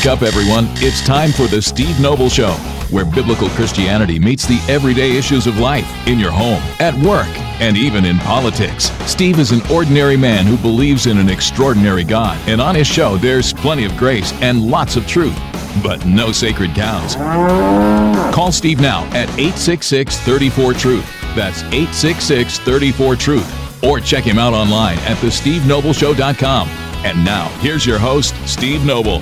Wake up, everyone. It's time for the Steve Noble Show, where biblical Christianity meets the everyday issues of life in your home, at work, and even in politics. Steve is an ordinary man who believes in an extraordinary God, and on his show, there's plenty of grace and lots of truth, but no sacred cows. Call Steve now at 866-34-TRUTH. That's 866-34-TRUTH. Or check him out online at thestevenobleshow.com. And now, here's your host, Steve Noble.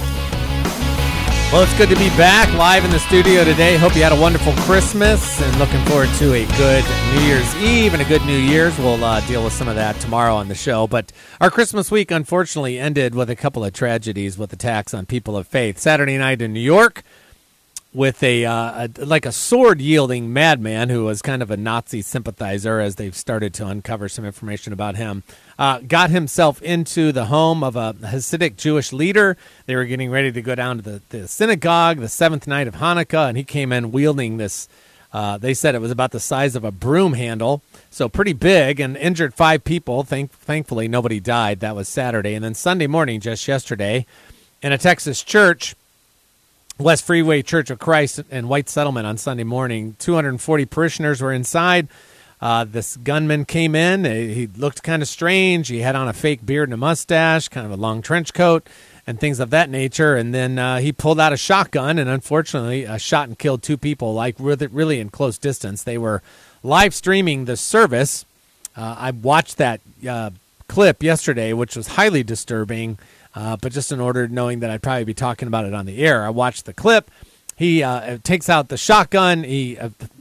Well, it's good to be back live in the studio today. Hope you had a wonderful Christmas and looking forward to a good New Year's Eve and a good New Year's. We'll deal with some of that tomorrow on the show. But our Christmas week, unfortunately, ended with a couple of tragedies with attacks on people of faith. Saturday night in New York, with a sword-yielding madman who was kind of a Nazi sympathizer, as they've started to uncover some information about him, got himself into the home of a Hasidic Jewish leader. They were getting ready to go down to the synagogue, the seventh night of Hanukkah, and he came in wielding this, they said it was about the size of a broom handle, so pretty big, and injured 5 people. Thankfully, nobody died. That was Saturday. And then Sunday morning, just yesterday, in a Texas church, West Freeway Church of Christ in White Settlement on Sunday morning, 240 parishioners were inside. This gunman came in. He looked kind of strange. He had on a fake beard and a mustache, kind of a long trench coat, and things of that nature. And then he pulled out a shotgun and, unfortunately, shot and killed 2 people, like really in close distance. They were live streaming the service. I watched that clip yesterday, which was highly disturbing. But just in order, knowing that I'd probably be talking about it on the air, I watched the clip. He takes out the shotgun. He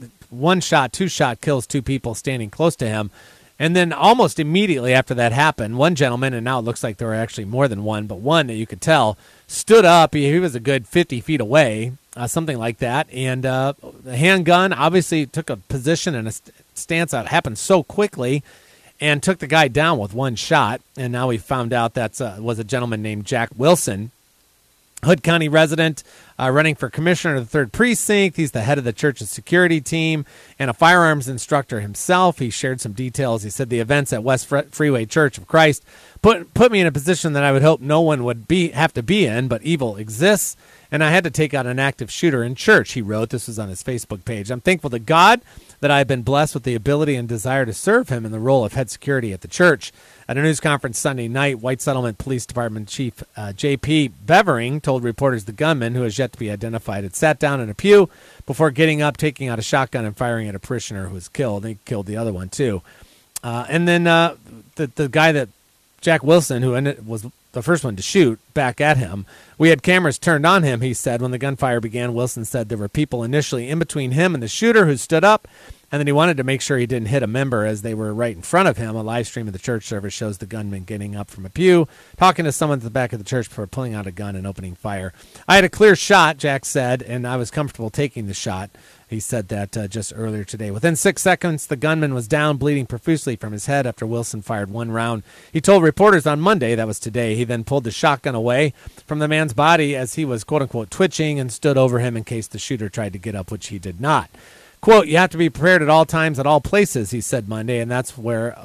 2-shot kills 2 people standing close to him. And then almost immediately after that happened, one gentleman, and now it looks like there were actually more than one, but one that you could tell, stood up. He was a good 50 feet away, something like that. And the handgun obviously took a position and a stance that happened so quickly, and took the guy down with 1 shot. And now we found out that was a gentleman named Jack Wilson, Hood County resident, running for commissioner of the 3rd Precinct. He's the head of the church's security team and a firearms instructor himself. He shared some details. He said the events at West Freeway Church of Christ put me in a position that I would hope no one would have to be in, but evil exists, and I had to take out an active shooter in church, he wrote. This was on his Facebook page. I'm thankful to God that I have been blessed with the ability and desire to serve him in the role of head security at the church. At a news conference Sunday night, White Settlement Police Department Chief J.P. Bevering told reporters the gunman, who has yet to be identified, had sat down in a pew before getting up, taking out a shotgun, and firing at a parishioner who was killed. He killed the other one, too. And then the guy that Jack Wilson, who was the first one to shoot back at him, we had cameras turned on him, he said. When the gunfire began, Wilson said there were people initially in between him and the shooter who stood up, and then he wanted to make sure he didn't hit a member as they were right in front of him. A live stream of the church service shows the gunman getting up from a pew, talking to someone at the back of the church before pulling out a gun and opening fire. I had a clear shot, Jack said, and I was comfortable taking the shot. He said that just earlier today. Within 6 seconds, the gunman was down, bleeding profusely from his head after Wilson fired 1 round. He told reporters on Monday, that was today, he then pulled the shotgun away from the man's body as he was, quote-unquote, twitching, and stood over him in case the shooter tried to get up, which he did not. Quote, you have to be prepared at all times, at all places, he said Monday, and that's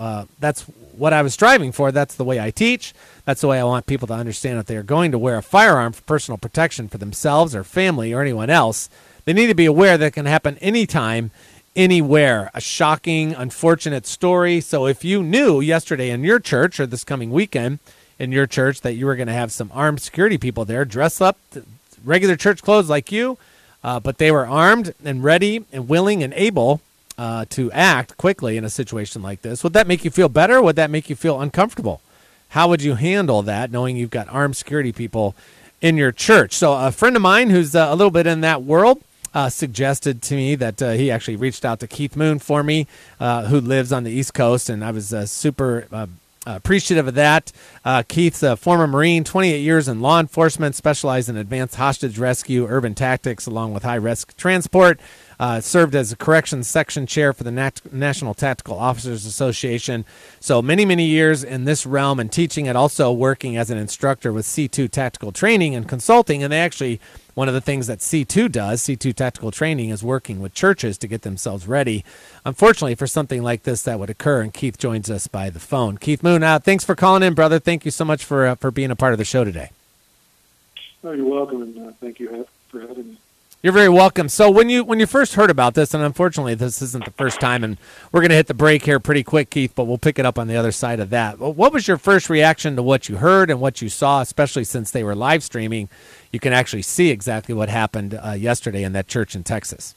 what I was striving for. That's the way I teach. That's the way I want people to understand if they are going to wear a firearm for personal protection for themselves or family or anyone else. They need to be aware that it can happen anytime, anywhere. A shocking, unfortunate story. So if you knew yesterday in your church or this coming weekend in your church that you were going to have some armed security people there dressed up, regular church clothes like you, but they were armed and ready and willing and able to act quickly in a situation like this, would that make you feel better? Would that make you feel uncomfortable? How would you handle that, knowing you've got armed security people in your church? So a friend of mine who's a little bit in that world suggested to me that he actually reached out to Keith Moon for me, who lives on the East Coast, and I was super appreciative of that. Keith's a former Marine, 28 years in law enforcement, specialized in advanced hostage rescue, urban tactics, along with high-risk transport. Served as a corrections section chair for the National Tactical Officers Association. So many, many years in this realm and teaching, and also working as an instructor with C2 Tactical Training and Consulting. And they actually, one of the things that C2 does, C2 Tactical Training, is working with churches to get themselves ready, unfortunately, for something like this that would occur. And Keith joins us by the phone. Keith Moon, thanks for calling in, brother. Thank you so much for being a part of the show today. Oh, you're welcome, and thank you for having me. You're very welcome. So when you first heard about this, and unfortunately this isn't the first time, and we're going to hit the break here pretty quick, Keith, but we'll pick it up on the other side of that. What was your first reaction to what you heard and what you saw, especially since they were live streaming? You can actually see exactly what happened yesterday in that church in Texas.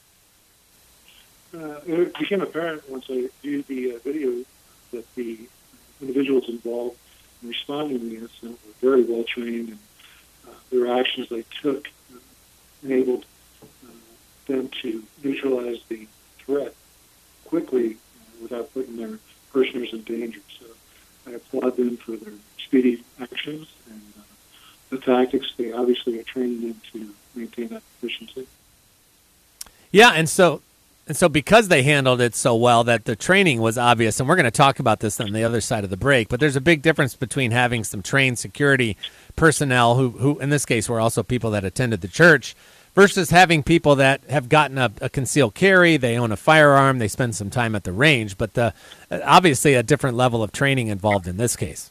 It became apparent once I viewed the video that the individuals involved in responding to the incident were very well trained, and their actions they took enabled them to neutralize the threat quickly without putting their parishioners in danger. So I applaud them for their speedy actions and the tactics they obviously are training them to maintain that efficiency. Yeah, and so because they handled it so well that the training was obvious, and we're going to talk about this on the other side of the break, but there's a big difference between having some trained security personnel who in this case were also people that attended the church versus having people that have gotten a concealed carry, they own a firearm, they spend some time at the range, but obviously a different level of training involved in this case.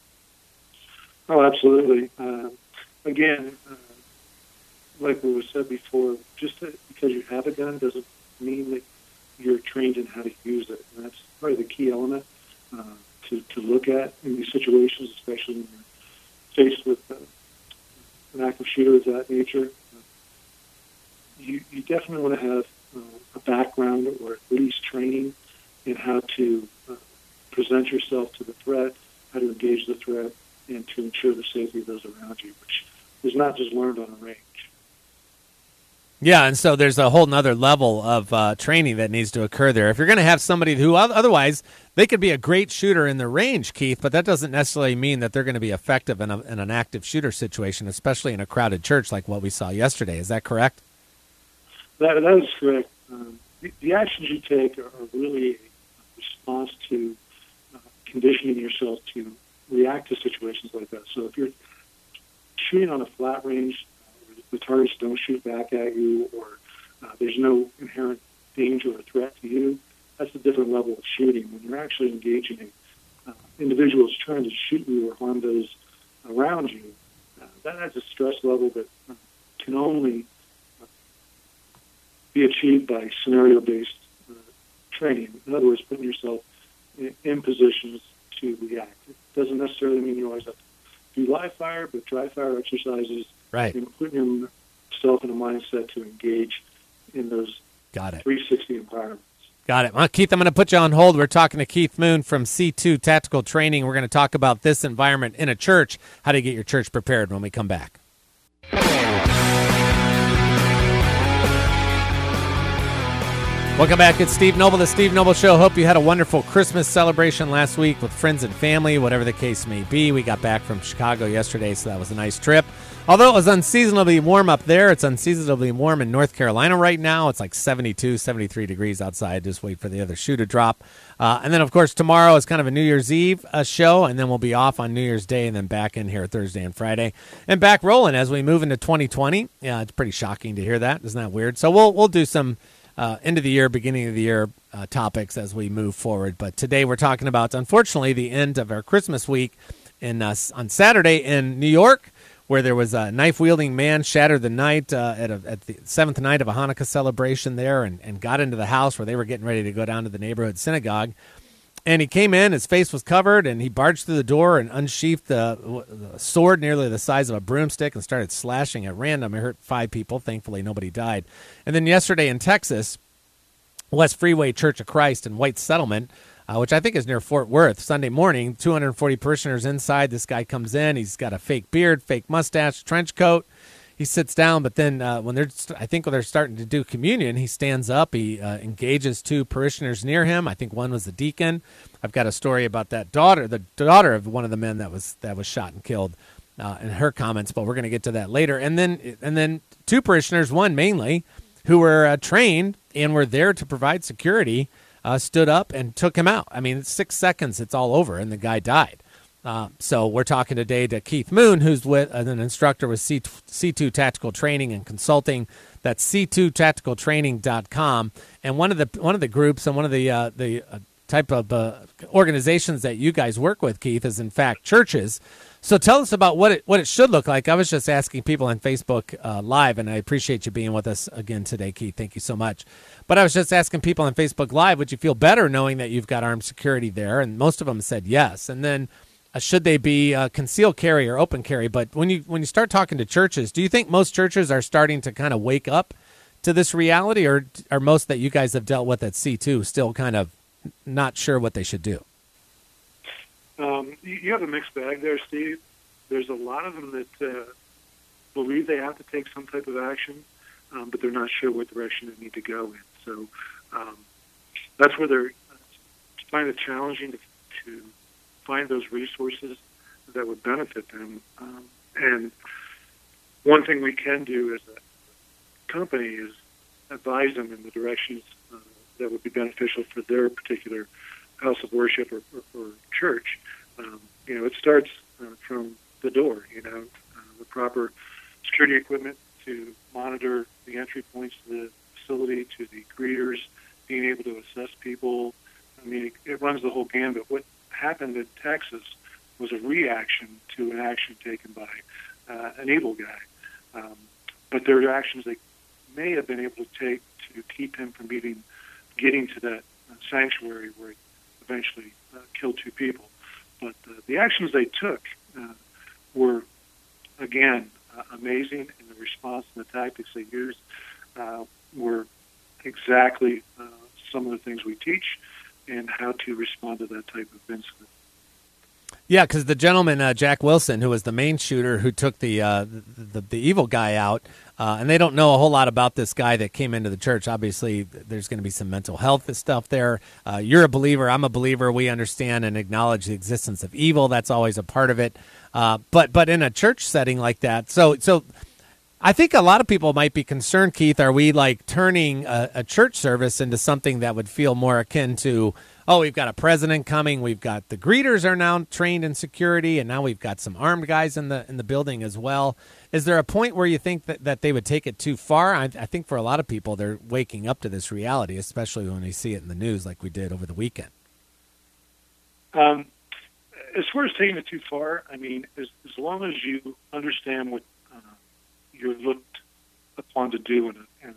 Oh, absolutely. Again, like what was said before, just because you have a gun doesn't mean that you're trained in how to use it. And that's probably the key element to look at in these situations, especially when you're faced with an active shooter of that nature. You definitely want to have a background or at least training in how to present yourself to the threat, how to engage the threat, and to ensure the safety of those around you, which is not just learned on a range. Yeah, and so there's a whole nother level of training that needs to occur there. If you're going to have somebody who otherwise they could be a great shooter in the range, Keith, but that doesn't necessarily mean that they're going to be effective in an active shooter situation, especially in a crowded church like what we saw yesterday. Is that correct? That is correct. The actions you take are really a response to conditioning yourself to react to situations like that. So if you're shooting on a flat range, the targets don't shoot back at you, or there's no inherent danger or threat to you, that's a different level of shooting. When you're actually engaging individuals trying to shoot you or harm those around you, that's a stress level that can only be achieved by scenario-based training. In other words, putting yourself in positions to react. It doesn't necessarily mean you always have to do live fire, but dry fire exercises, right, and putting yourself in a mindset to engage in those 360 environments. Got it. Well, Keith, I'm going to put you on hold. We're talking to Keith Moon from C2 Tactical Training. We're going to talk about this environment in a church, how to get your church prepared when we come back. Welcome back. It's Steve Noble, The Steve Noble Show. Hope you had a wonderful Christmas celebration last week with friends and family, whatever the case may be. We got back from Chicago yesterday, so that was a nice trip. Although it was unseasonably warm up there, it's unseasonably warm in North Carolina right now. It's like 72, 73 degrees outside. Just wait for the other shoe to drop. And then, of course, tomorrow is kind of a New Year's Eve show, and then we'll be off on New Year's Day and then back in here Thursday and Friday. And back rolling as we move into 2020. Yeah, it's pretty shocking to hear that. Isn't that weird? So we'll do some end of the year, beginning of the year topics as we move forward. But today we're talking about, unfortunately, the end of our Christmas week on Saturday in New York, where there was a knife-wielding man shattered the night at the seventh night of a Hanukkah celebration there and got into the house where they were getting ready to go down to the neighborhood synagogue. And he came in, his face was covered, and he barged through the door and unsheathed the sword nearly the size of a broomstick and started slashing at random. It hurt 5 people. Thankfully, nobody died. And then yesterday in Texas, West Freeway Church of Christ in White Settlement, which I think is near Fort Worth, Sunday morning, 240 parishioners inside. This guy comes in. He's got a fake beard, fake mustache, trench coat. He sits down, but then when they're starting to do communion, he stands up. He engages 2 parishioners near him. I think one was the deacon. I've got a story about the daughter of one of the men that was shot and killed, and her comments. But we're going to get to that later. And then 2 parishioners, one mainly, who were trained and were there to provide security, stood up and took him out. I mean, 6 seconds, it's all over, and the guy died. So we're talking today to Keith Moon, who's with an instructor with C2 Tactical Training and Consulting. That's C2TacticalTraining.com. And one of the groups and one of the type of organizations that you guys work with, Keith, is in fact churches. So tell us about what it should look like. I was just asking people on Facebook Live, and I appreciate you being with us again today, Keith. Thank you so much. But I was just asking people on Facebook Live, would you feel better knowing that you've got armed security there? And most of them said yes. And then should they be concealed carry or open carry? But when you start talking to churches, do you think most churches are starting to kind of wake up to this reality, or are most that you guys have dealt with at C2 still kind of not sure what they should do? You have a mixed bag there, Steve. There's a lot of them that believe they have to take some type of action, but they're not sure what direction they need to go in. So that's where they're find it challenging to find those resources that would benefit them. And one thing we can do as a company is advise them in the directions that would be beneficial for their particular house of worship or church. It starts from the door, the proper security equipment to monitor the entry points to the facility, to the greeters, being able to assess people. I mean, it runs the whole gambit. What happened in Texas was a reaction to an action taken by an evil guy. But there are actions they may have been able to take to keep him from getting to that sanctuary where he eventually killed 2 people. But the actions they took were, again, amazing, and the response and the tactics they used were exactly some of the things we teach and how to respond to that type of incident. Yeah, because the gentleman, Jack Wilson, who was the main shooter who took the evil guy out, and they don't know a whole lot about this guy that came into the church. Obviously, there's going to be some mental health stuff there. You're a believer. I'm a believer. We understand and acknowledge the existence of evil. That's always a part of it. But in a church setting like that, so I think a lot of people might be concerned, Keith, are we like turning a church service into something that would feel more akin to, oh, we've got a president coming, we've got the greeters are now trained in security, and now we've got some armed guys in the building as well. Is there a point where you think that they would take it too far? I think for a lot of people, they're waking up to this reality, especially when they see it in the news like we did over the weekend. As far as taking it too far, I mean, as long as you understand what you're looked upon to do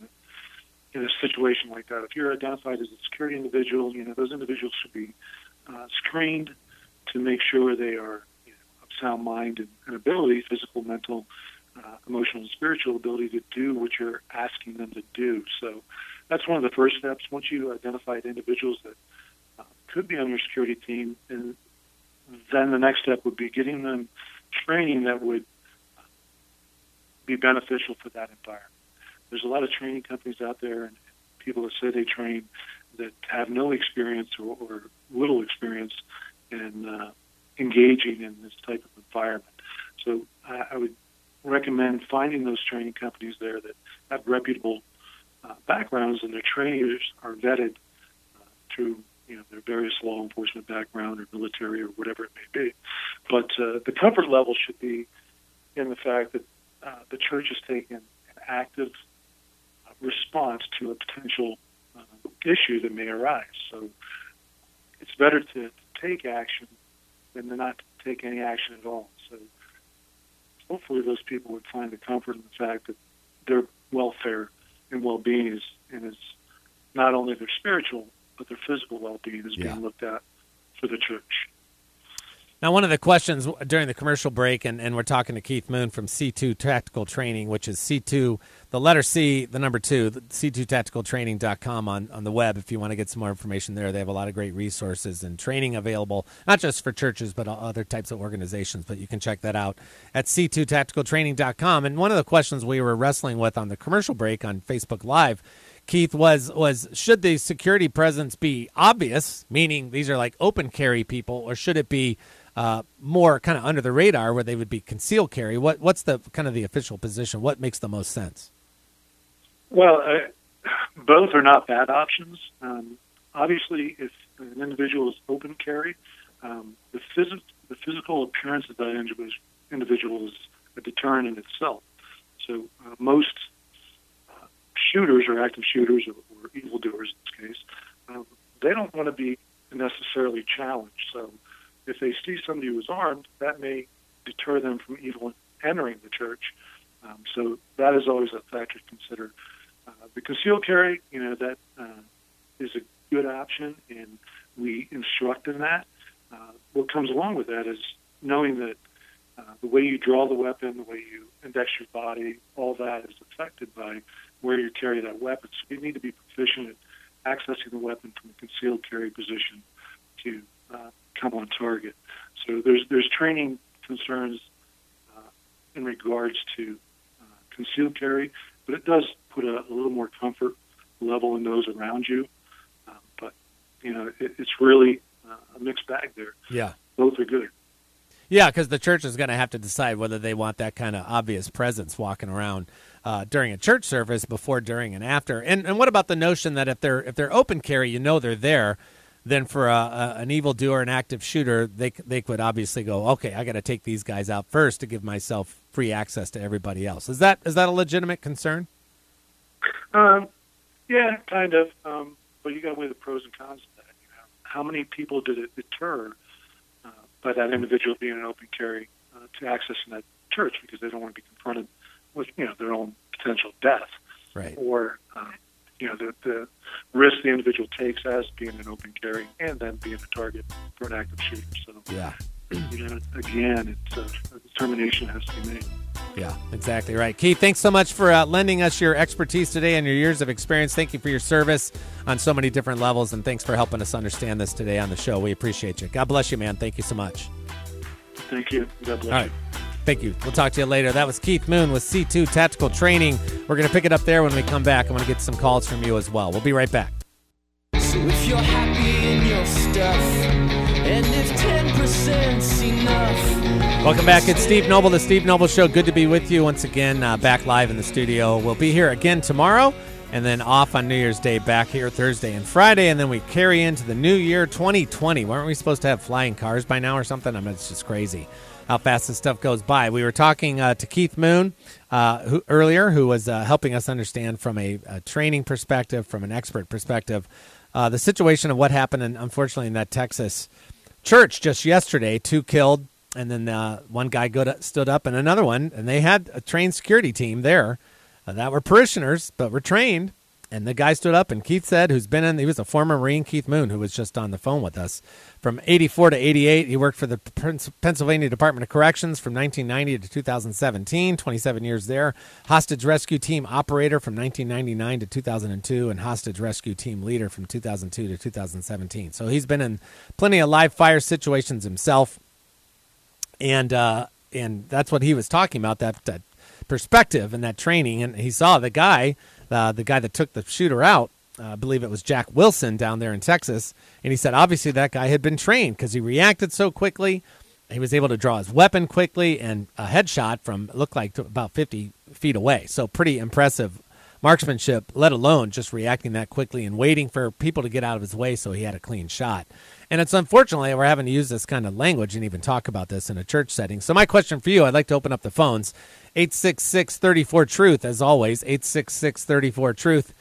in a situation like that. If you're identified as a security individual, those individuals should be screened to make sure they are of sound mind and ability, physical, mental, emotional, and spiritual ability to do what you're asking them to do. So that's one of the first steps. Once you identify individuals that could be on your security team, and then the next step would be getting them training that would be beneficial for that environment. There's a lot of training companies out there and people that say they train that have no experience or little experience in engaging in this type of environment. So I would recommend finding those training companies there that have reputable backgrounds, and their trainers are vetted through their various law enforcement background or military or whatever it may be. But the comfort level should be in the fact that the church is taking an active response to a potential issue that may arise. So it's better to take action than to not take any action at all. So hopefully those people would find the comfort in the fact that their welfare and well-being is not only their spiritual, but their physical well-being is being looked at for the church. Now, one of the questions during the commercial break, and we're talking to Keith Moon from C2 Tactical Training, which is C2, the letter C, the number 2, C2TacticalTraining.com on the web. If you want to get some more information there, they have a lot of great resources and training available, not just for churches, but other types of organizations. But you can check that out at C2TacticalTraining.com. And one of the questions we were wrestling with on the commercial break on Facebook Live, Keith, was should the security presence be obvious, meaning these are like open carry people, or should it be more kind of under the radar where they would be concealed carry? What's the kind of the official position? What makes the most sense? Well, both are not bad options. Obviously, if an individual is open carry, the physical appearance of that individual is a deterrent in itself. So most shooters or active shooters or evildoers in this case, they don't want to be necessarily challenged. So if they see somebody who's armed, that may deter them from even entering the church. So that is always a factor to consider. The concealed carry, that is a good option, and we instruct in that. What comes along with that is knowing that the way you draw the weapon, the way you index your body, all that is affected by where you carry that weapon. So you need to be proficient at accessing the weapon from a concealed carry position to come on target. So there's training concerns in regards to concealed carry, but it does put a little more comfort level in those around you. But it's really a mixed bag there. Yeah, both are good. Yeah, because the church is going to have to decide whether they want that kind of obvious presence walking around during a church service, before, during, and after. And what about the notion that if they're open carry, they're there, then for an evildoer, an active shooter, they could obviously go, okay, I got to take these guys out first to give myself free access to everybody else. Is that a legitimate concern? Yeah, kind of. But you got to weigh the pros and cons of that. How many people did it deter by that individual being an open carry to accessing that church because they don't want to be confronted with their own potential death, right? Or the risk the individual takes as being an open carry and then being a target for an active shooter. So yeah, again, it's a determination has to be made. Yeah, exactly right. Keith, thanks so much for lending us your expertise today and your years of experience. Thank you for your service on so many different levels, and thanks for helping us understand this today on the show. We appreciate you. God bless you, man. Thank you so much. Thank you. God bless you. All right. Thank you. We'll talk to you later. That was Keith Moon with C2 Tactical Training. We're going to pick it up there when we come back. I'm going to get some calls from you as well. We'll be right back. So if you're happy in your stuff, and if 10%'s enough. Welcome back. It's Steve Noble, the Steve Noble Show. Good to be with you once again, back live in the studio. We'll be here again tomorrow, and then off on New Year's Day, back here Thursday and Friday, and then we carry into the new year, 2020. Weren't we supposed to have flying cars by now or something? I mean, it's just crazy how fast this stuff goes by. We were talking to Keith Moon earlier, who was helping us understand from a training perspective, from an expert perspective, the situation of what happened, unfortunately, in that Texas church just yesterday. 2 killed, and then one guy stood up, and another one, and they had a trained security team there that were parishioners, but were trained. And the guy stood up, and Keith said, he was a former Marine, Keith Moon, who was just on the phone with us. From 84 to 88, he worked for the Pennsylvania Department of Corrections from 1990 to 2017, 27 years there. Hostage rescue team operator from 1999 to 2002, and hostage rescue team leader from 2002 to 2017. So he's been in plenty of live fire situations himself. And that's what he was talking about, that perspective and that training. And he saw the guy that took the shooter out, I believe it was Jack Wilson down there in Texas. And he said, obviously, that guy had been trained because he reacted so quickly. He was able to draw his weapon quickly, and a headshot from, looked like, about 50 feet away. So pretty impressive marksmanship, let alone just reacting that quickly and waiting for people to get out of his way so he had a clean shot. And it's unfortunately we're having to use this kind of language and even talk about this in a church setting. So my question for you, I'd like to open up the phones. 866-34-TRUTH, as always, 866-34-TRUTH,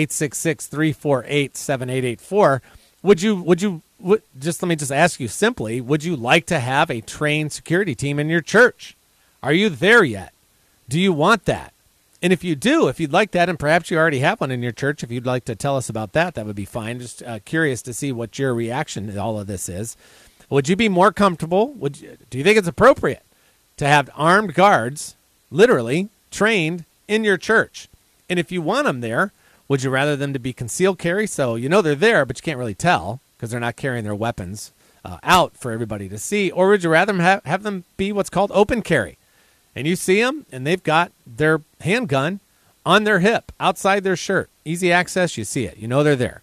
866-348-7884. Just let me just ask you simply, would you like to have a trained security team in your church? Are you there yet? Do you want that? And if you do, if you'd like that, and perhaps you already have one in your church, if you'd like to tell us about that, that would be fine. Just curious to see what your reaction to all of this is. Would you be more comfortable? Do you think it's appropriate to have armed guards, literally trained in your church? And if you want them there, would you rather them to be concealed carry? So they're there, but you can't really tell because they're not carrying their weapons out for everybody to see. Or would you rather have them be what's called open carry? And you see them, and they've got their handgun on their hip, outside their shirt. Easy access, you see it. They're there.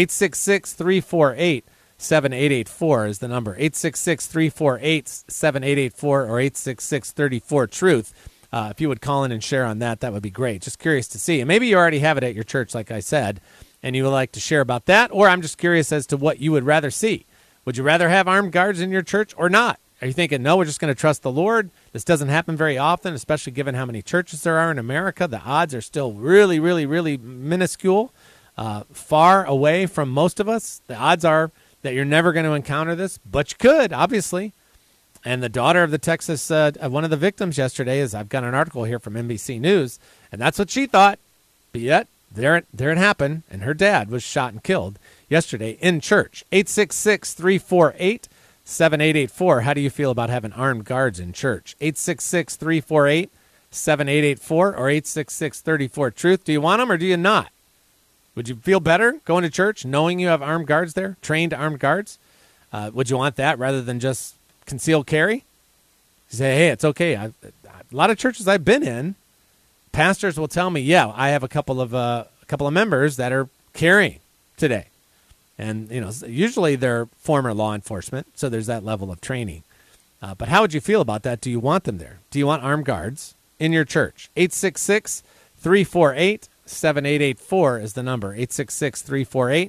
866-348-7884 is the number. 866-348-7884 or 866-34-TRUTH. If you would call in and share on that, that would be great. Just curious to see. And maybe you already have it at your church, like I said, and you would like to share about that, or I'm just curious as to what you would rather see. Would you rather have armed guards in your church or not? Are you thinking, no, we're just going to trust the Lord? This doesn't happen very often, especially given how many churches there are in America. The odds are still really, really, really minuscule, far away from most of us. The odds are that you're never going to encounter this, but you could, obviously. And the daughter of the Texas, one of the victims yesterday, I've got an article here from NBC News, and that's what she thought. But yet, there it happened, and her dad was shot and killed yesterday in church. 866-348-7884. How do you feel about having armed guards in church? 866-348-7884 or 866-34-TRUTH. Do you want them or do you not? Would you feel better going to church knowing you have armed guards there, trained armed guards? Would you want that rather than just concealed carry? You say, hey, it's okay. A lot of churches I've been in, pastors will tell me, yeah, I have a couple of members that are carrying today. And, usually they're former law enforcement, so there's that level of training. But how would you feel about that? Do you want them there? Do you want armed guards in your church? 866-348-7884 is the number. 866-348-7884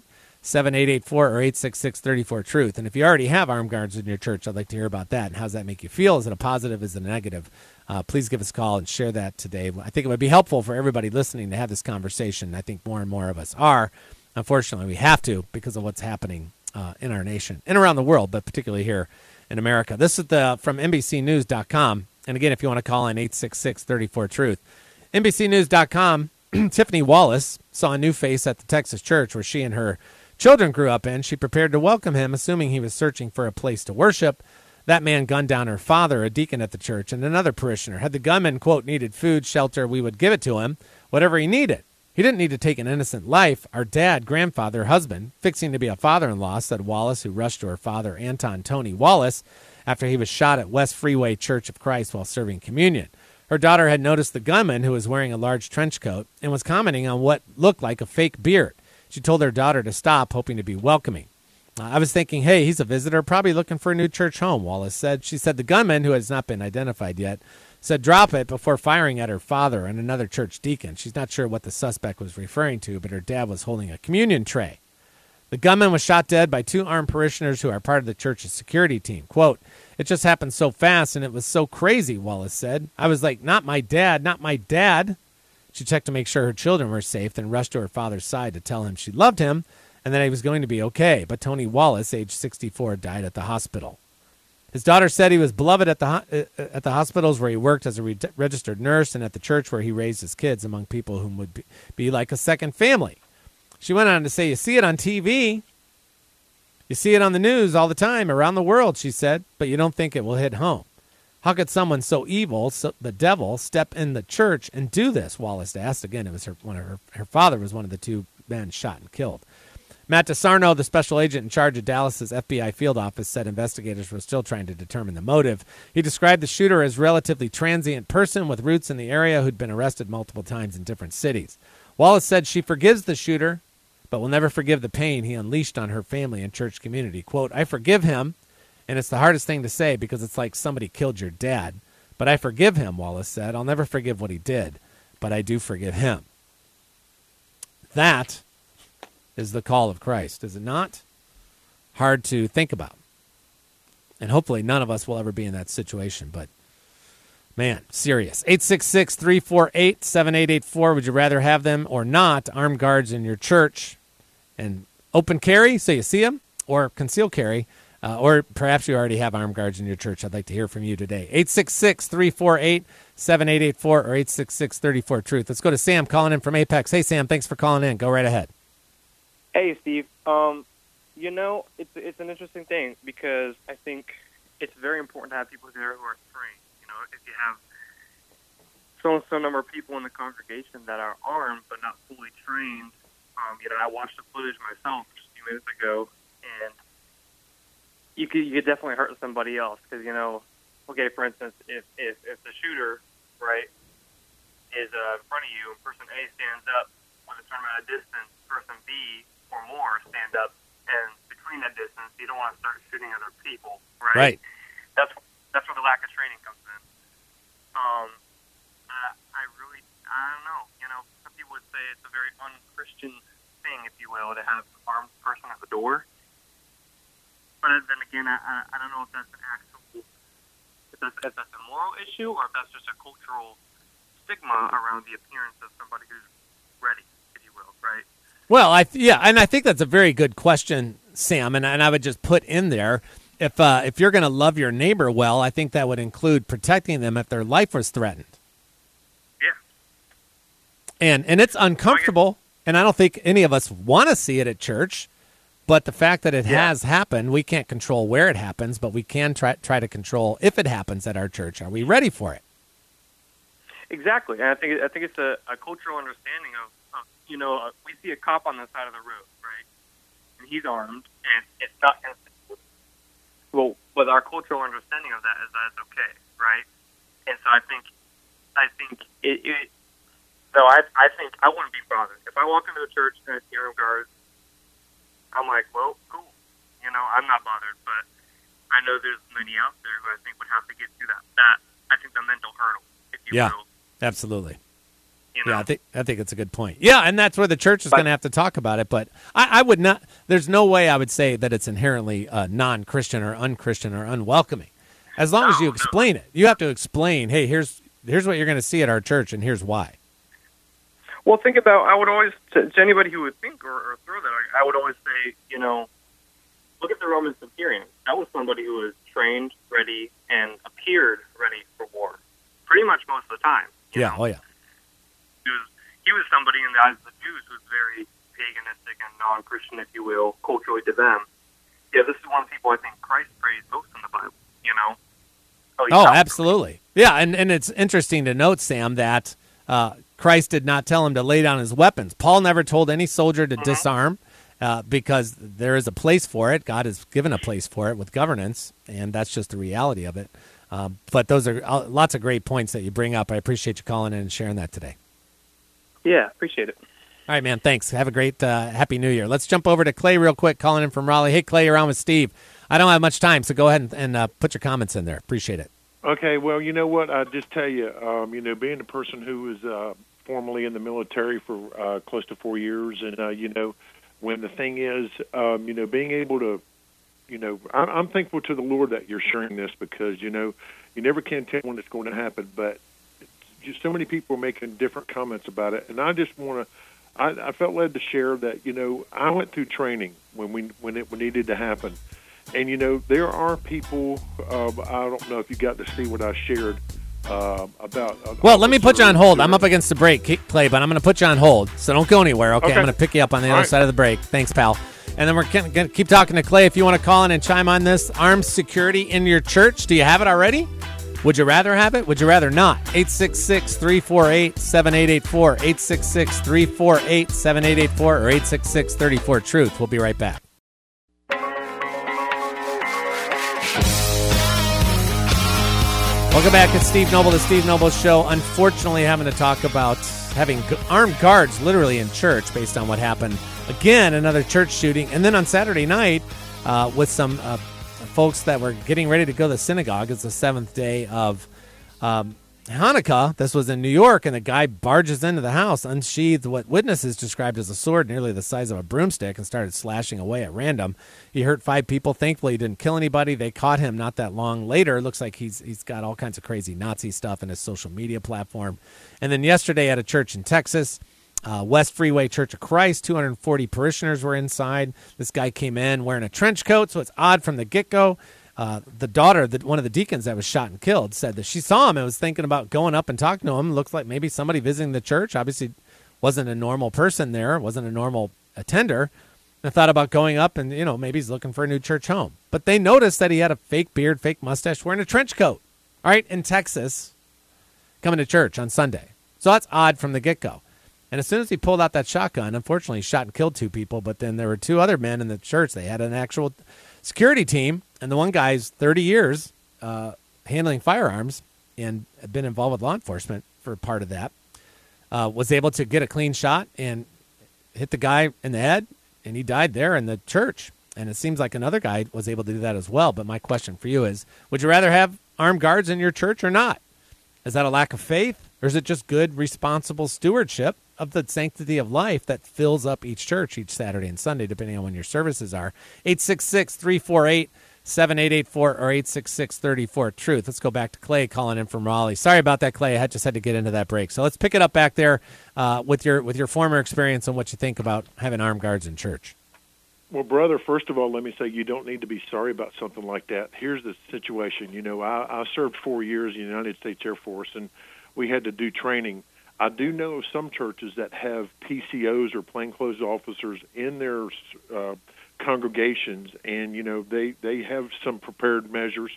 or 866-34-TRUTH. And if you already have armed guards in your church, I'd like to hear about that. And how does that make you feel? Is it a positive? Is it a negative? Please give us a call and share that today. I think it would be helpful for everybody listening to have this conversation. I think more and more of us are. Unfortunately, we have to because of what's happening in our nation and around the world, but particularly here in America. This is from NBCnews.com. And again, if you want to call in 866-34-TRUTH. NBCnews.com, Tiffany Wallace saw a new face at the Texas church where she and her children grew up in. She prepared to welcome him, assuming he was searching for a place to worship. That man gunned down her father, a deacon at the church, and another parishioner. Had the gunman, quote, needed food, shelter, we would give it to him, whatever he needed. He didn't need to take an innocent life. Our dad, grandfather, husband, fixing to be a father-in-law, said Wallace, who rushed to her father, Anton Tony Wallace, after he was shot at West Freeway Church of Christ while serving communion. Her daughter had noticed the gunman, who was wearing a large trench coat, and was commenting on what looked like a fake beard. She told her daughter to stop, hoping to be welcoming. I was thinking, hey, he's a visitor, probably looking for a new church home, Wallace said. She said the gunman, who has not been identified yet, said drop it before firing at her father and another church deacon. She's not sure what the suspect was referring to, but her dad was holding a communion tray. The gunman was shot dead by two armed parishioners who are part of the church's security team. Quote, it just happened so fast and it was so crazy, Wallace said. I was like, not my dad, not my dad. She checked to make sure her children were safe, then rushed to her father's side to tell him she loved him and that he was going to be okay. But Tony Wallace, age 64, died at the hospital. His daughter said he was beloved at the hospitals where he worked as a registered nurse and at the church where he raised his kids among people whom would be like a second family. She went on to say, you see it on TV. You see it on the news all the time around the world, she said, but you don't think it will hit home. How could someone so evil, the devil, step in the church and do this? Wallace asked. Again, it was her father was one of the two men shot and killed. Matt DeSarno, the special agent in charge of Dallas's FBI field office, said investigators were still trying to determine the motive. He described the shooter as a relatively transient person with roots in the area who'd been arrested multiple times in different cities. Wallace said she forgives the shooter, but will never forgive the pain he unleashed on her family and church community. Quote, I forgive him, and it's the hardest thing to say because it's like somebody killed your dad. But I forgive him, Wallace said. I'll never forgive what he did, but I do forgive him. That is the call of Christ, is it not? Hard to think about. And hopefully none of us will ever be in that situation, but man, serious. 866-348-7884. Would you rather have them or not, armed guards in your church? And open carry, so you see them, or conceal carry, or perhaps you already have armed guards in your church. I'd like to hear from you today. 866-348-7884 or 866-34-TRUTH. Let's go to Sam calling in from Apex. Hey, Sam, thanks for calling in. Go right ahead. Hey, Steve. It's an interesting thing because I think it's very important to have people there who are trained. If you have so number of people in the congregation that are armed but not fully trained, I watched the footage myself just a few minutes ago, and you could definitely hurt somebody else because okay, for instance, if the shooter right is in front of you, and person A stands up with a certain amount of distance, person B or more stand up, and between that distance, you don't want to start shooting other people, right? That's where the lack of training comes in. I don't know. Some people would say it's a very un-Christian thing, if you will, to have an armed person at the door. But then again, I don't know if that's an actual, if that's a moral issue or if that's just a cultural stigma around the appearance of somebody who's ready, if you will, right? Well, and I think that's a very good question, Sam, and I would just put in there, if you're going to love your neighbor well, I think that would include protecting them if their life was threatened. Yeah. And it's uncomfortable, and I don't think any of us want to see it at church. But the fact that it has happened, we can't control where it happens, but we can try to control if it happens at our church. Are we ready for it? Exactly, and I think it's a cultural understanding of we see a cop on the side of the road, right? And he's armed, and it's not. Well, but our cultural understanding of that is that it's okay, right? And so I think it. So I think I wouldn't be bothered if I walk into a church and I see armed guards. I'm like, well, cool. I'm not bothered, but I know there's many out there who I think would have to get through that I think the mental hurdle, if you will. Absolutely. Yeah, I think it's a good point. Yeah, and that's where the church is going to have to talk about it. But I would not. There's no way I would say that it's inherently non-Christian or unchristian or unwelcoming, as long as you explain it. You have to explain. Hey, here's what you're going to see at our church, and here's why. Well, think about. I would always to anybody who would think or throw that. I would always say, look at the Roman centurion. That was somebody who was trained, ready, and appeared ready for war, pretty much most of the time. You know? Oh yeah. He was somebody in the eyes of the Jews who was very paganistic and non-Christian, if you will, culturally to them. Yeah, this is one of the people I think Christ praised most in the Bible, Oh, absolutely. Yeah, and it's interesting to note, Sam, that Christ did not tell him to lay down his weapons. Paul never told any soldier to disarm because there is a place for it. God has given a place for it with governance, and that's just the reality of it. But those are lots of great points that you bring up. I appreciate you calling in and sharing that today. Yeah, appreciate it. All right, man, thanks. Have a great Happy New Year. Let's jump over to Clay real quick, calling in from Raleigh. Hey, Clay, you're on with Steve. I don't have much time, so go ahead and put your comments in there. Appreciate it. Okay, well, you know what? I'll just tell you, being a person who was formerly in the military for close to 4 years, and, when the thing is, being able to, I'm thankful to the Lord that you're sharing this because, you never can tell when it's going to happen, but just so many people are making different comments about it, and I just want to, I felt led to share that, I went through training when it needed to happen. And, there are people, I don't know if you got to see what I shared about. Well, let me put you on hold. I'm up against the break, Clay, but I'm going to put you on hold, so don't go anywhere, okay? I'm going to pick you up on the other side of the break. Thanks, pal. And then we're going to keep talking to Clay. If you want to call in and chime on this, armed security in your church, do you have it already? Would you rather have it? Would you rather not? 866-348-7884, 866-348-7884, or 866-34-TRUTH. We'll be right back. Welcome back. It's Steve Noble, the Steve Noble Show. Unfortunately, having to talk about having armed guards literally in church based on what happened. Again, another church shooting. And then on Saturday night with some folks that were getting ready to go to the synagogue. It's the seventh day of Hanukkah. This was in New York, and the guy barges into the house, unsheathed what witnesses described as a sword nearly the size of a broomstick, and started slashing away at random. He hurt 5 people. Thankfully, he didn't kill anybody. They caught him not that long later. It looks like he's got all kinds of crazy Nazi stuff in his social media platform. And then yesterday at a church in Texas, West Freeway Church of Christ, 240 parishioners were inside. This guy came in wearing a trench coat, so it's odd from the get-go. The daughter, one of the deacons that was shot and killed, said that she saw him and was thinking about going up and talking to him. Looks like maybe somebody visiting the church. Obviously wasn't a normal person there, wasn't a normal attender. And thought about going up and, maybe he's looking for a new church home. But they noticed that he had a fake beard, fake mustache, wearing a trench coat. All right, in Texas, coming to church on Sunday. So that's odd from the get-go. And as soon as he pulled out that shotgun, unfortunately, he shot and killed 2 people. But then there were 2 other men in the church. They had an actual security team. And the one guy's 30 years handling firearms and had been involved with law enforcement for part of that, was able to get a clean shot and hit the guy in the head, and he died there in the church. And it seems like another guy was able to do that as well. But my question for you is, would you rather have armed guards in your church or not? Is that a lack of faith, or is it just good, responsible stewardship of the sanctity of life that fills up each church each Saturday and Sunday, depending on when your services are? 866-348-7884 or 866-34-TRUTH. Let's go back to Clay calling in from Raleigh. Sorry about that, Clay. I just had to get into that break. So let's pick it up back there with your former experience and what you think about having armed guards in church. Well, brother, first of all, let me say you don't need to be sorry about something like that. Here's the situation. I served 4 years in the United States Air Force, and we had to do training. I do know of some churches that have PCOs or plainclothes officers in their congregations, and, they have some prepared measures.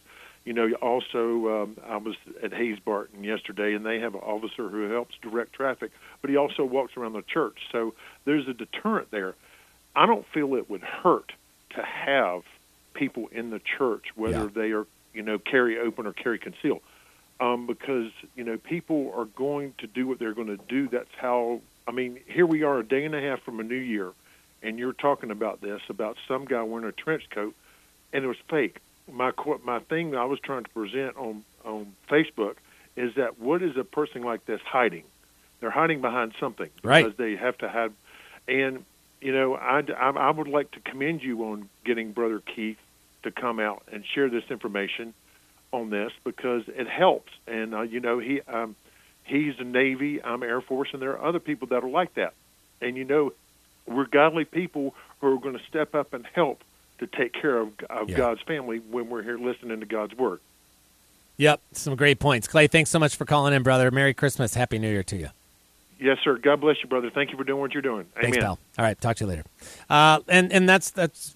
Also, I was at Hayes Barton yesterday, and they have an officer who helps direct traffic, but he also walks around the church. So there's a deterrent there. I don't feel it would hurt to have people in the church, whether they are, carry open or carry conceal, because, people are going to do what they're going to do. That's how, here we are a day and a half from a new year, and you're talking about this, about some guy wearing a trench coat, and it was fake. My thing that I was trying to present on Facebook is that what is a person like this hiding? They're hiding behind something, right? Because they have to have, and I would like to commend you on getting Brother Keith to come out and share this information on this, because it helps. And he's the Navy, I'm Air Force, and there are other people that are like that. And we're godly people who are going to step up and help to take care of God's family when we're here listening to God's Word. Yep, some great points. Clay, thanks so much for calling in, brother. Merry Christmas. Happy New Year to you. Yes, sir. God bless you, brother. Thank you for doing what you're doing. Amen. Thanks, pal. All right, talk to you later. And that's just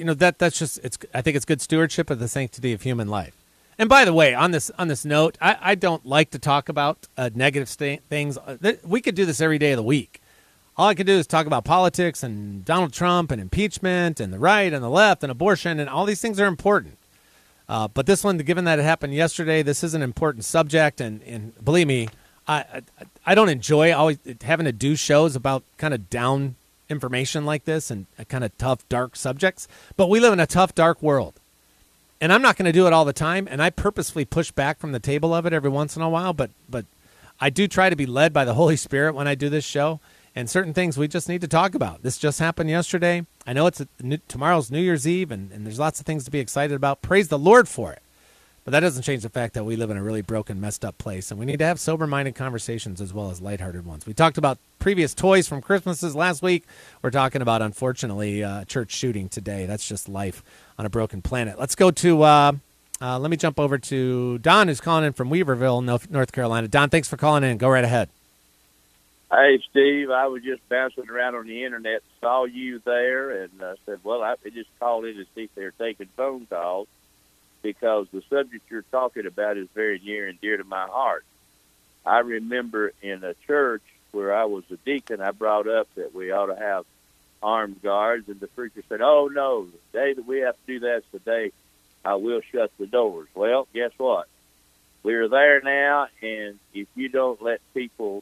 I think it's good stewardship of the sanctity of human life. And by the way, on this note, I don't like to talk about negative things. We could do this every day of the week. All I could do is talk about politics and Donald Trump and impeachment and the right and the left and abortion, and all these things are important. But this one, given that it happened yesterday, this is an important subject, and believe me, I don't enjoy always having to do shows about kind of down information like this and kind of tough, dark subjects. But we live in a tough, dark world, and I'm not going to do it all the time. And I purposefully push back from the table of it every once in a while. But I do try to be led by the Holy Spirit when I do this show. And certain things we just need to talk about. This just happened yesterday. I know tomorrow's New Year's Eve, and there's lots of things to be excited about. Praise the Lord for it. But that doesn't change the fact that we live in a really broken, messed up place, and we need to have sober-minded conversations as well as lighthearted ones. We talked about previous toys from Christmases last week. We're talking about, unfortunately, church shooting today. That's just life on a broken planet. Let's go to, let me jump over to Don, who's calling in from Weaverville, North Carolina. Don, thanks for calling in. Go right ahead. Hey, Steve, I was just bouncing around on the Internet, saw you there, and said, well, I just called in to see if they're taking phone calls, because the subject you're talking about is very near and dear to my heart. I remember in a church where I was a deacon, I brought up that we ought to have armed guards, and the preacher said, oh, no, the day that we have to do that is the day I will shut the doors. Well, guess what? We're there now, and if you don't let people...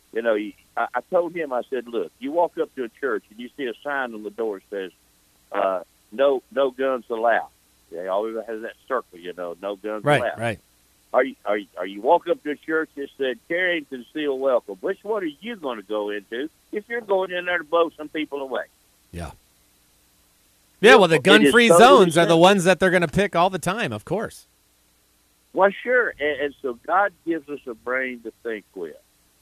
I told him, I said, look, you walk up to a church and you see a sign on the door that says, no guns allowed. They always has that circle, no guns allowed. Right. Are you walk up to a church that said, carry and conceal welcome? Which one are you going to go into if you're going in there to blow some people away? Yeah. Yeah, well, the gun-free zones are the ones that they're going to pick all the time, of course. Well, sure. And so God gives us a brain to think with.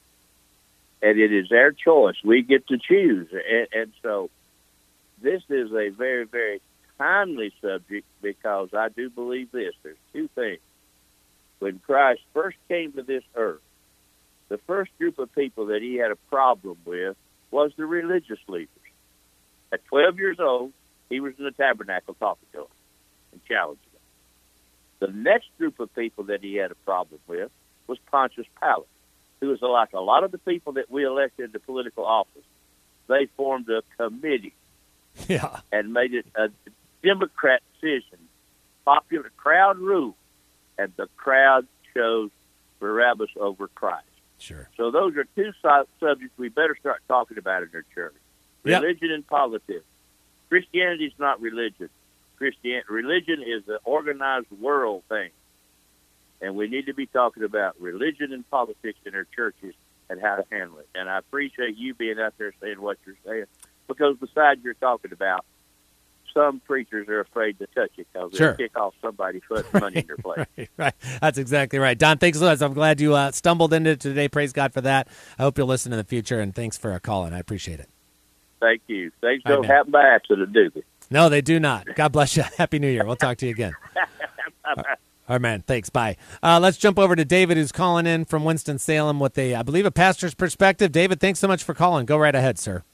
And it is our choice. We get to choose. And so this is a very, very timely subject, because I do believe this. There's two things. When Christ first came to this earth, the first group of people that he had a problem with was the religious leaders. At 12 years old, he was in the tabernacle talking to them and challenging them. The next group of people that he had a problem with was Pontius Pilate, who was like a lot of the people that we elected to political office. They formed a committee and made it a Democrat decision, popular crowd rule, and the crowd chose Barabbas over Christ. Sure. So those are two subjects we better start talking about in our church. Religion and politics. Christianity is not religion. Religion is an organized world thing. And we need to be talking about religion and politics in our churches and how to handle it. And I appreciate you being out there saying what you're saying, because besides you're talking about, some preachers are afraid to touch it because they'll kick off somebody putting money in their place. Right. That's exactly right. Don, thanks so much. I'm glad you stumbled into it today. Praise God for that. I hope you'll listen in the future, and thanks for calling. I appreciate it. Thank you. Things don't happen by accident, do they? No, they do not. God bless you. Happy New Year. We'll talk to you again. All right, man. Thanks. Bye. Let's jump over to David, who's calling in from Winston-Salem with I believe, a pastor's perspective. David, thanks so much for calling. Go right ahead, sir.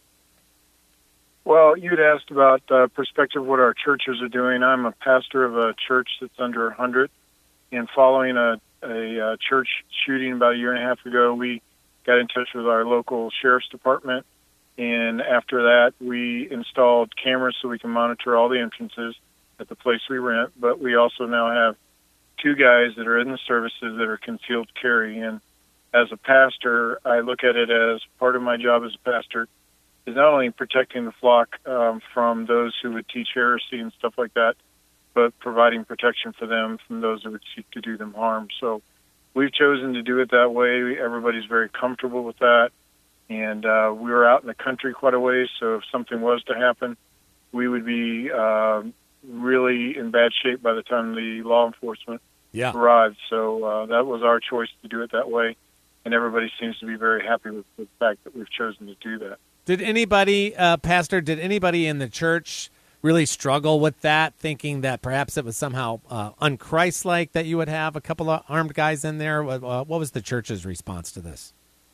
Well, you'd asked about perspective, what our churches are doing. I'm a pastor of a church that's under 100, and following a church shooting about a year and a half ago, we got in touch with our local sheriff's department, and after that, we installed cameras so we can monitor all the entrances at the place we rent, but we also now have 2 guys that are in the services that are concealed carry, and as a pastor, I look at it as part of my job as a pastor is not only protecting the flock from those who would teach heresy and stuff like that, but providing protection for them from those that would seek to do them harm. So we've chosen to do it that way. Everybody's very comfortable with that. And we were out in the country quite a ways, so if something was to happen, we would be really in bad shape by the time the law enforcement arrived. So that was our choice to do it that way. And everybody seems to be very happy with the fact that we've chosen to do that. Did anybody, Pastor, did anybody in the church really struggle with that, thinking that perhaps it was somehow un-Christ-like that you would have a couple of armed guys in there? What was the church's response to this?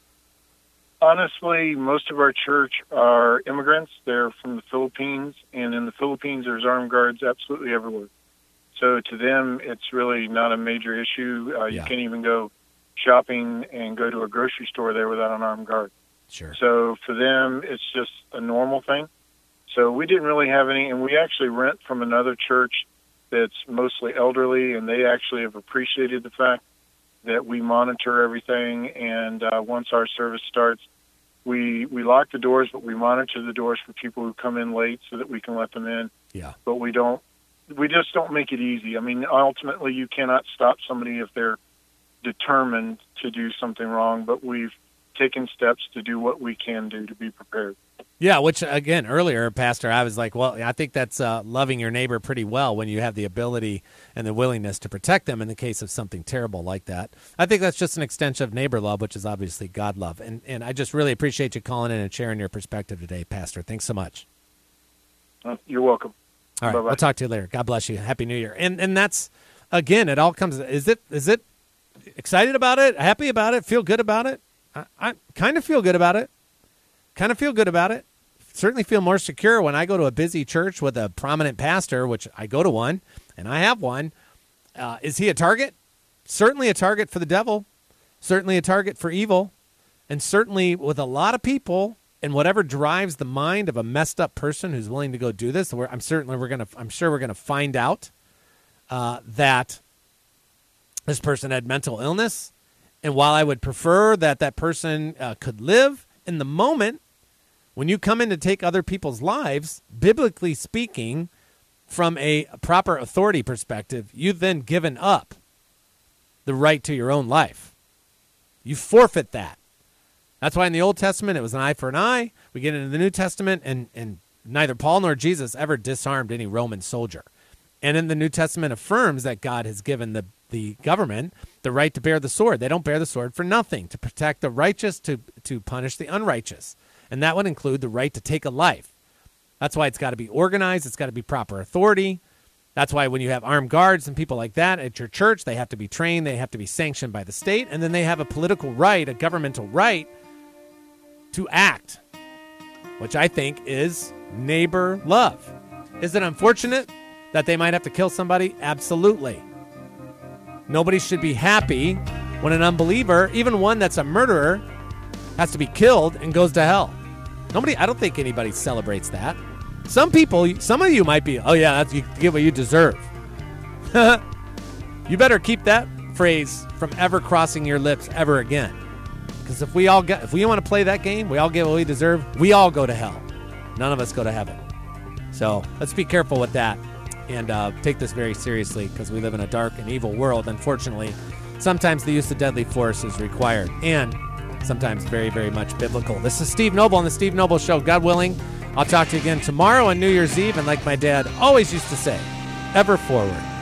Honestly, most of our church are immigrants. They're from the Philippines, and in the Philippines there's armed guards absolutely everywhere. So to them, it's really not a major issue. You can't even go shopping and go to a grocery store there without an armed guard. Sure. So for them, it's just a normal thing. So we didn't really have any, and we actually rent from another church that's mostly elderly, and they actually have appreciated the fact that we monitor everything. And once our service starts, we lock the doors, but we monitor the doors for people who come in late so that we can let them in. Yeah. But we just don't make it easy. I mean, ultimately, you cannot stop somebody if they're determined to do something wrong, but we've taken steps to do what we can do to be prepared. Yeah, which, again, earlier, Pastor, I was like, well, I think that's loving your neighbor pretty well when you have the ability and the willingness to protect them in the case of something terrible like that. I think that's just an extension of neighbor love, which is obviously God love. And I just really appreciate you calling in and sharing your perspective today, Pastor. Thanks so much. You're welcome. All right, Bye-bye. We'll talk to you later. God bless you. Happy New Year. And that's, again, it all comes, is it excited about it, happy about it, feel good about it? I kind of feel good about it. Certainly feel more secure when I go to a busy church with a prominent pastor, which I go to one, and I have one. Is he a target? Certainly a target for the devil. Certainly a target for evil. And certainly with a lot of people, and whatever drives the mind of a messed up person who's willing to go do this, I'm sure we're gonna find out that this person had mental illness. And while I would prefer that person could live in the moment, when you come in to take other people's lives, biblically speaking, from a proper authority perspective, you've then given up the right to your own life. You forfeit that. That's why in the Old Testament it was an eye for an eye. We get into the New Testament, and neither Paul nor Jesus ever disarmed any Roman soldier. And in the New Testament affirms that God has given the government the right to bear the sword. They don't bear the sword for nothing, to protect the righteous, to punish the unrighteous. And that would include the right to take a life. That's why it's got to be organized. It's got to be proper authority. That's why when you have armed guards and people like that at your church, they have to be trained. They have to be sanctioned by the state. And then they have a political right, a governmental right to act, which I think is neighbor love. Is it unfortunate that they might have to kill somebody? Absolutely. Nobody should be happy when an unbeliever, even one that's a murderer, has to be killed and goes to hell. I don't think anybody celebrates that. Some of you might be, oh yeah, you get what you deserve. You better keep that phrase from ever crossing your lips ever again. Because if we want to play that game, we all get what we deserve, we all go to hell. None of us go to heaven. So let's be careful with that and take this very seriously, because we live in a dark and evil world. Unfortunately, sometimes the use of deadly force is required, and sometimes very, very much biblical. This is Steve Noble on The Steve Noble Show. God willing, I'll talk to you again tomorrow on New Year's Eve. And like my dad always used to say, ever forward.